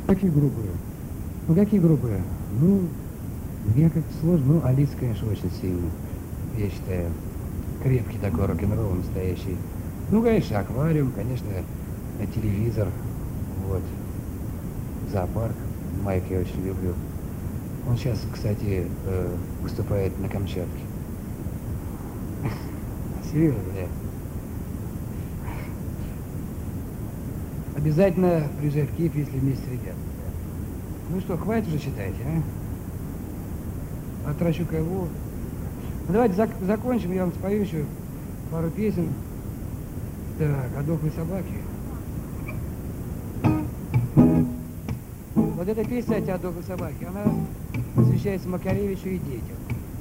Какие грубые? Ну, какие грубые? Ну, мне как-то сложно. Ну, Алис, конечно, очень сильный. Я считаю, крепкий такой рок-н-ролл настоящий. Ну, конечно, аквариум, конечно, телевизор, вот, зоопарк. Майк я очень люблю. Он сейчас, кстати, выступает на Камчатке. Серьезно, да. Обязательно приезжай в Киев, если вместе с ребятами. Ну что, хватит уже читать, а? Отращу кого? Ну, давайте закончим, я вам спою еще пару песен. Так, о дохлой собаке. Вот эта песня о дохлой собаке, она посвящается Макаревичу и детям.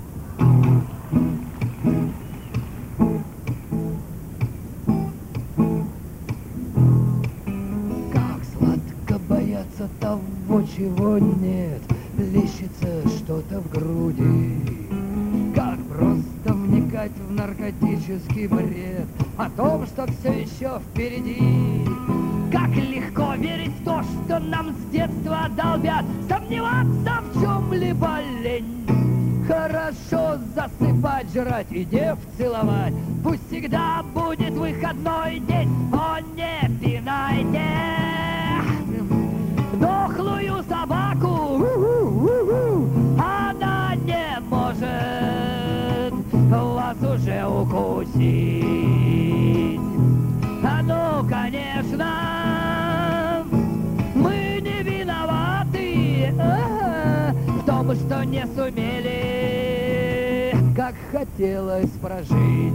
Как сладко бояться того, чего нет, плещется что-то в груди. Как просто вникать в наркотический бред о том, что все еще впереди. Как легко верить в то, что нам с детства долбят, сомневаться в чем-либо лень. Хорошо засыпать, жрать и дев целовать, пусть всегда будет выходной день. О, не пинайте дохлую собаку, она не может вас уже укусить. А ну, конечно, мы не виноваты в том, что не сумели, как хотелось, прожить.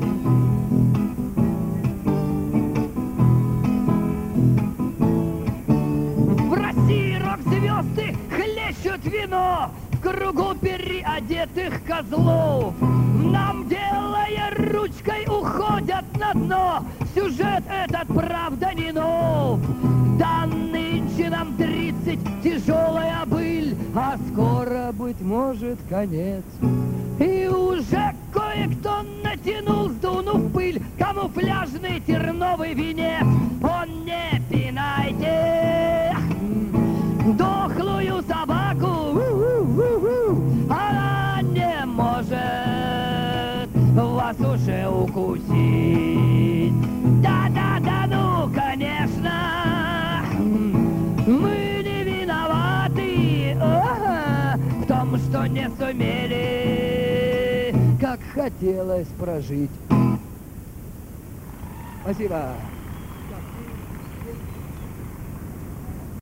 В России рок-звезды хлещут вино в кругу переодетых козлов. Нам, делая ручкой, уходят на дно. Сюжет этот, правда, не нов. Да нынче нам 30, тяжелая быль, а скоро, быть может, конец. И уже кое-кто натянул, сдунув пыль, камуфляжный терновый венец. Он не пинайте дохлую собаку, она не может вас уже укусить. Да-да-да, ну, конечно, мы не виноваты в том, что не сумели, как хотелось, прожить. Спасибо.